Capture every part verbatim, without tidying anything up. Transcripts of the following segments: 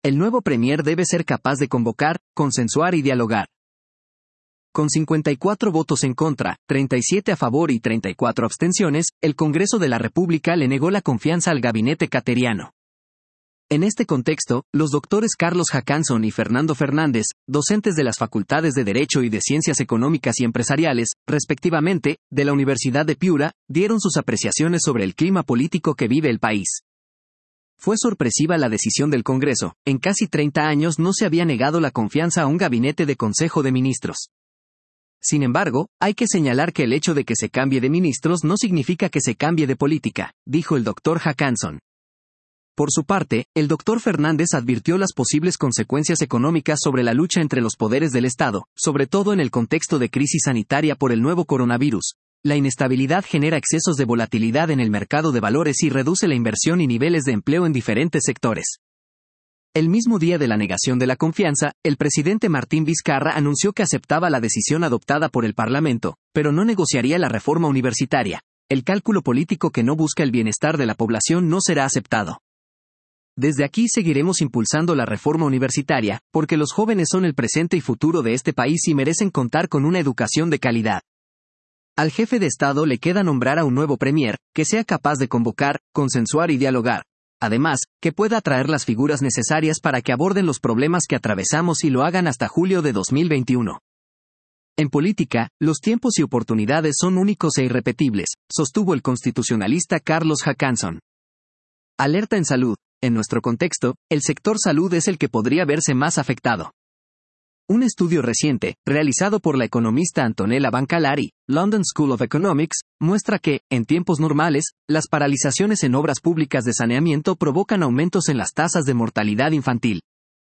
El nuevo premier debe ser capaz de convocar, consensuar y dialogar. Con cincuenta y cuatro votos en contra, treinta y siete a favor y treinta y cuatro abstenciones, el Congreso de la República le negó la confianza al gabinete cateriano. En este contexto, los doctores Carlos Hackanson y Fernando Fernández, docentes de las Facultades de Derecho y de Ciencias Económicas y Empresariales, respectivamente, de la Universidad de Piura, dieron sus apreciaciones sobre el clima político que vive el país. Fue sorpresiva la decisión del Congreso. En casi treinta años no se había negado la confianza a un gabinete de Consejo de Ministros. Sin embargo, hay que señalar que el hecho de que se cambie de ministros no significa que se cambie de política, dijo el doctor Hackanson. Por su parte, el doctor Fernández advirtió las posibles consecuencias económicas sobre la lucha entre los poderes del Estado, sobre todo en el contexto de crisis sanitaria por el nuevo coronavirus. La inestabilidad genera excesos de volatilidad en el mercado de valores y reduce la inversión y niveles de empleo en diferentes sectores. El mismo día de la negación de la confianza, el presidente Martín Vizcarra anunció que aceptaba la decisión adoptada por el Parlamento, pero no negociaría la reforma universitaria. El cálculo político que no busca el bienestar de la población no será aceptado. Desde aquí seguiremos impulsando la reforma universitaria, porque los jóvenes son el presente y futuro de este país y merecen contar con una educación de calidad. Al jefe de Estado le queda nombrar a un nuevo premier, que sea capaz de convocar, consensuar y dialogar. Además, que pueda atraer las figuras necesarias para que aborden los problemas que atravesamos y lo hagan hasta julio de dos mil veintiuno. En política, los tiempos y oportunidades son únicos e irrepetibles, sostuvo el constitucionalista Carlos Hackanson. Alerta en salud. En nuestro contexto, el sector salud es el que podría verse más afectado. Un estudio reciente, realizado por la economista Antonella Bancalari, London School of Economics, muestra que, en tiempos normales, las paralizaciones en obras públicas de saneamiento provocan aumentos en las tasas de mortalidad infantil.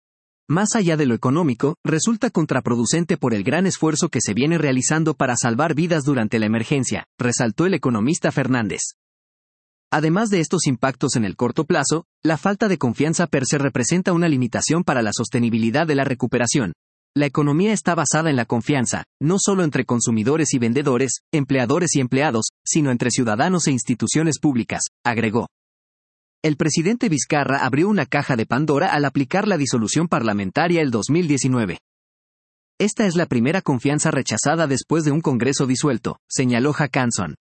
Más allá de lo económico, resulta contraproducente por el gran esfuerzo que se viene realizando para salvar vidas durante la emergencia, resaltó el economista Fernández. Además de estos impactos en el corto plazo, la falta de confianza per se representa una limitación para la sostenibilidad de la recuperación. La economía está basada en la confianza, no solo entre consumidores y vendedores, empleadores y empleados, sino entre ciudadanos e instituciones públicas, agregó. El presidente Vizcarra abrió una caja de Pandora al aplicar la disolución parlamentaria el dos mil diecinueve. Esta es la primera confianza rechazada después de un Congreso disuelto, señaló Hackanson.